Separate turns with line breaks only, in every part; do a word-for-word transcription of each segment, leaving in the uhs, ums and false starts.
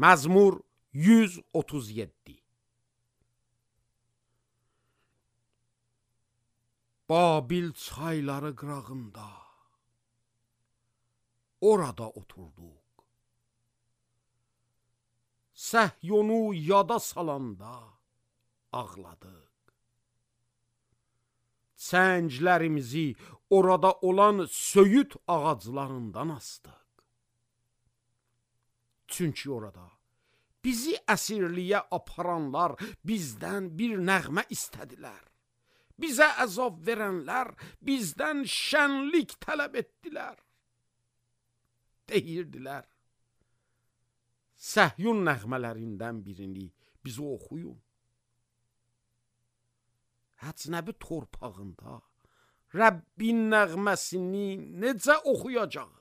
Məzmur yüz otuz yeddi. Babil çayları qırağında orada oturduq. Səhyonu yada salanda ağladıq. Çənglərimizi orada olan söyüd ağaclarından astıq. Çünki orada bizi əsirliyə aparanlar bizdən bir nəğmə istədilər. Bizə əzab verənlər bizdən şənlik tələb etdilər. Deyirdilər, Səhyun nəğmələrindən birini bizə oxuyun. Əcnəbi torpağında Rəbbin nəğməsini necə oxuyacaq?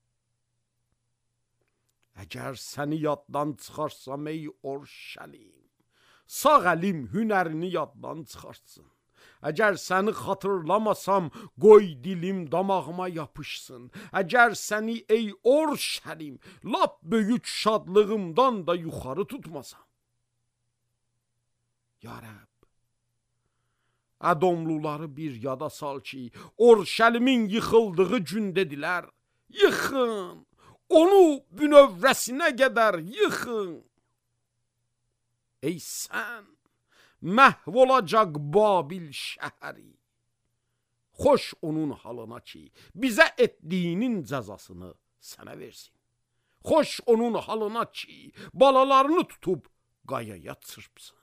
Əgər səni yaddan çıxarsam ey Orşəlim, sağ əlim hünərini yaddan çıxarsın. Əgər səni xatırlamasam, qoy dilim damağıma yapışsın. Əgər səni ey Orşəlim, lap böyük şadlığımdan da yuxarı tutmasam. Ya Rəbb, Ədomluları bir yada sal ki, Orşəlimin yıxıldığı gün dedilər, yıxın, onu bünövrəsinə qədər yıxın. Ey sən, məhv olacaq Babil şəhəri. Xoş onun halına ki, bizə etdiyinin cəzasını sənə versin. Xoş onun halına ki, balalarını tutub qayaya çırpsın.